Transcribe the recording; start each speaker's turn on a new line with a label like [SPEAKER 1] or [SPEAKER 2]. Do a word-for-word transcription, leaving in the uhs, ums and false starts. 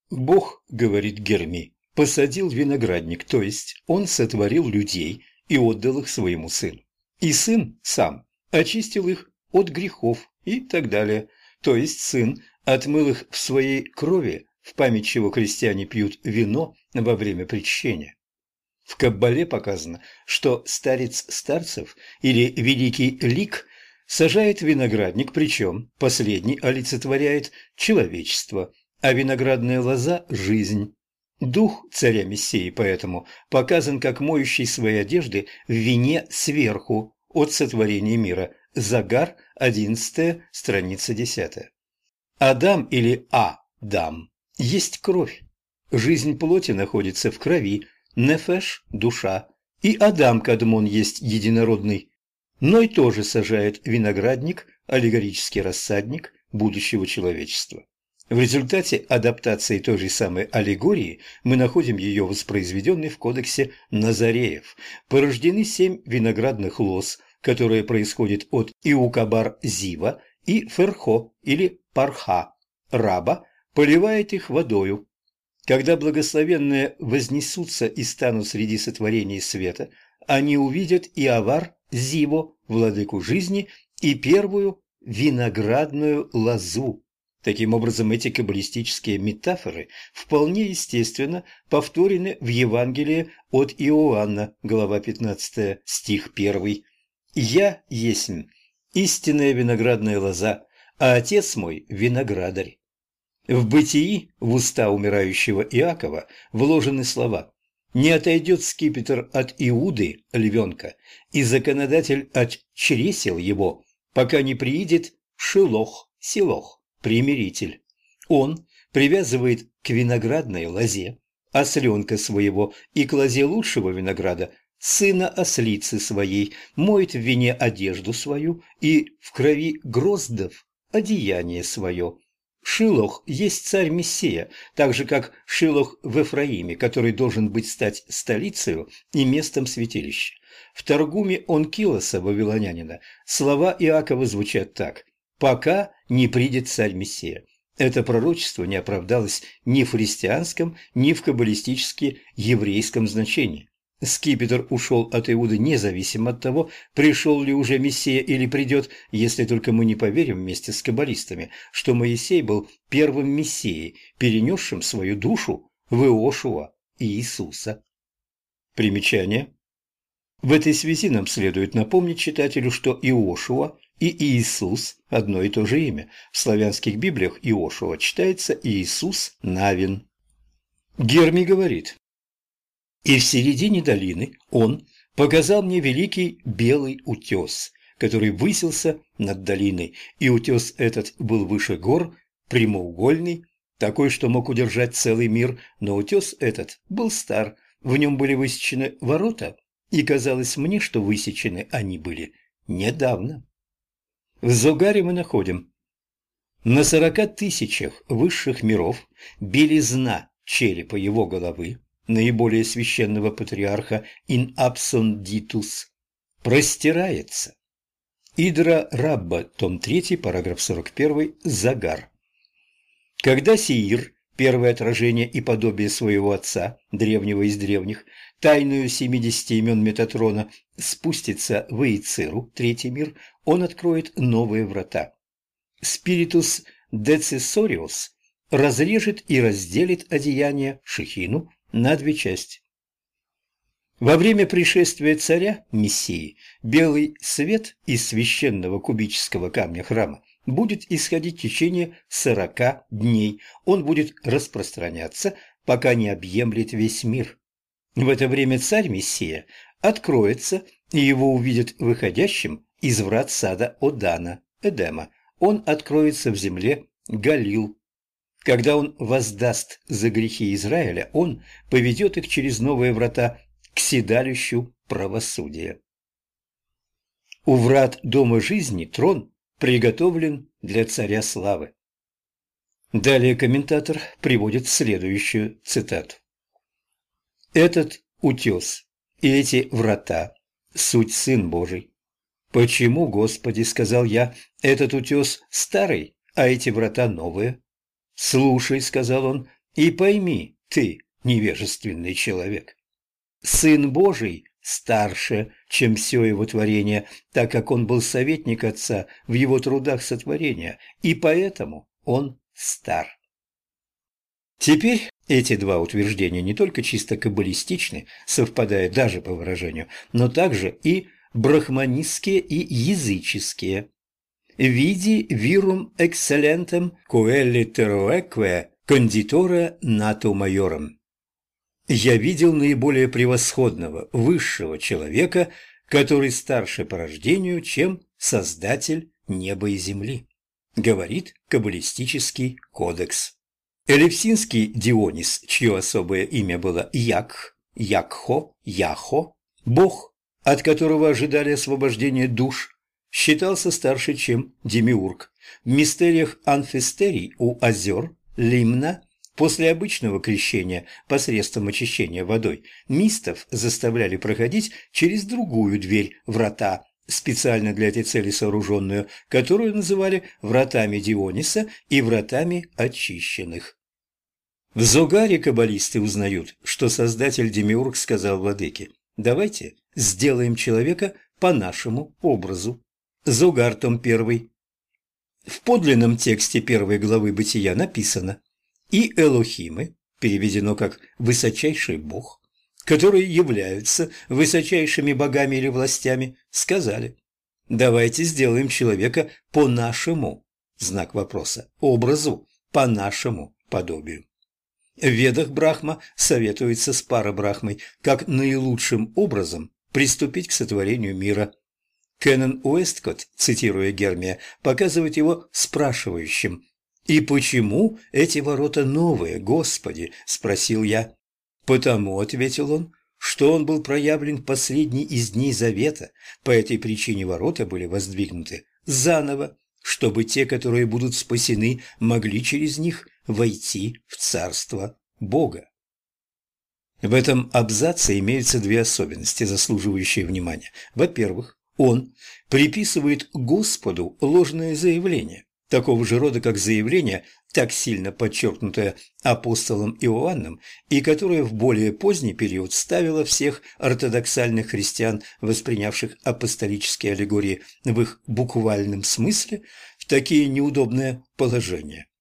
[SPEAKER 1] Бог, говорит Герми, посадил виноградник, то есть он сотворил людей и отдал их своему сыну. И сын сам очистил их от грехов и так далее. То есть сын отмыл их в своей крови, в память чего христиане пьют вино во время причащения. В Каббале показано, что старец старцев или великий лик сажает виноградник, причем последний олицетворяет человечество, а виноградная лоза – жизнь. Дух царя Мессии поэтому показан как моющий свои одежды в вине сверху от сотворения мира. Загар, одиннадцатая, страница десятая. Адам или А-дам есть кровь. Жизнь плоти находится в крови, нефеш – душа, и Адам-кадмон есть единородный. Ной тоже сажает виноградник, аллегорический рассадник будущего человечества. В результате адаптации той же самой аллегории мы находим ее воспроизведенной в кодексе Назареев. Порождены семь виноградных лоз, которые происходят от Иукабар-Зива, и Ферхо или Парха, раба, поливает их водою. Когда благословенные вознесутся и станут среди сотворений света, они увидят Иовар Зиво, владыку жизни, и первую виноградную лозу. Таким образом, эти каббалистические метафоры вполне естественно повторены в Евангелии от Иоанна, глава пятнадцатая, стих первый. «Я есмь истинная виноградная лоза, а отец мой – виноградарь». В Бытии в уста умирающего Иакова вложены слова: «Не отойдет скипетр от Иуды, львенка, и законодатель от чресел его, пока не приидет Шилох, Силох, примиритель». Он привязывает к виноградной лозе осленка своего и к лозе лучшего винограда сына ослицы своей, моет в вине одежду свою и в крови гроздов одеяние свое. Шилох есть царь Мессия, так же как Шилох в Эфраиме, который должен быть стать столицей и местом святилища. В Таргуме Онкилоса, вавилонянина, слова Иакова звучат так: «Пока не придет царь Мессия». Это пророчество не оправдалось ни в христианском, ни в каббалистически еврейском значении. Скипетр ушел от Иуды независимо от того, пришел ли уже Мессия или придет, если только мы не поверим вместе с каббалистами, что Моисей был первым Мессией, перенесшим свою душу в Иошуа и Иисуса. Примечание. В этой связи нам следует напомнить читателю, что Иошуа и Иисус – одно и то же имя. В славянских библиях Иошуа читается Иисус Навин. Герми говорит: «И в середине долины он показал мне великий белый утес, который высился над долиной, и утес этот был выше гор, прямоугольный, такой, что мог удержать целый мир, но утес этот был стар, в нем были высечены ворота, и казалось мне, что высечены они были недавно». В Зогаре мы находим: «На сорока тысячах высших миров белизна черепа его головы, наиболее священного патриарха in absonditus, простирается». Идра Рабба, том третий, параграф сорок один, Загар. Когда Сеир, первое отражение и подобие своего отца, древнего из древних, тайную семидесяти имен Метатрона, спустится в Иециру, третий мир, он откроет новые врата. Спиритус Децессориус разрежет и разделит одеяние Шехину на две части. Во время пришествия царя Мессии белый свет из священного кубического камня храма будет исходить в течение сорока дней. Он будет распространяться, пока не объемлет весь мир. В это время царь Мессия откроется, и его увидят выходящим из врат сада Одана, Эдема. Он откроется в земле Галил. Когда он воздаст за грехи Израиля, он поведет их через новые врата к седалищу правосудия. У врат дома жизни трон приготовлен для царя славы. Далее комментатор приводит следующую цитату: «Этот утес и эти врата – суть Сын Божий. Почему, Господи, сказал я, этот утес старый, а эти врата новые? Слушай, сказал он, И пойми, ты, невежественный человек, Сын Божий старше, чем все его творение, так как он был советник Отца в его трудах сотворения, и поэтому он стар. Теперь эти два утверждения не только чисто каббалистичны, совпадая даже по выражению, но также и брахманистские и языческие. «Види вирум экселлентем coeliteroeque conditore nato majorem». «Я видел наиболее превосходного, высшего человека, который старше по рождению, чем Создатель неба и земли», говорит каббалистический кодекс. Элевсинский Дионис, чье особое имя было Якх, Якхо, Яхо, бог, от которого ожидали освобождения душ, считался старше, чем Демиург. В мистериях Анфистерий у озер Лимна после обычного крещения посредством очищения водой мистов заставляли проходить через другую дверь, врата, специально для этой цели сооруженную, которую называли вратами Диониса и вратами очищенных. В Зогаре каббалисты узнают, что создатель Демиург сказал владыке: «Давайте сделаем человека по нашему образу». Зогар, том первый. В подлинном тексте первой главы Бытия написано: «И Элохимы», переведено как «высочайший Бог», которые являются высочайшими богами или властями, сказали: «Давайте сделаем человека по нашему», знак вопроса, образу, по нашему подобию. В Ведах Брахма советуется с Парабрахмой, как наилучшим образом приступить к сотворению мира. Кеннон Уэсткотт, цитируя Гермия, показывает его спрашивающим: «И почему эти ворота новые, Господи?» – спросил я. «Потому», – ответил он, – «что он был проявлен в последний из дней Завета, по этой причине ворота были воздвигнуты заново, чтобы те, которые будут спасены, могли через них войти в Царство Бога». В этом абзаце имеются две особенности, заслуживающие внимания. Во-первых, он приписывает Господу ложное заявление, такого же рода, как заявление, так сильно подчеркнутое апостолом Иоанном, и которое в более поздний период ставило всех ортодоксальных христиан, воспринявших апостолические аллегории в их буквальном смысле, в такие неудобные положения.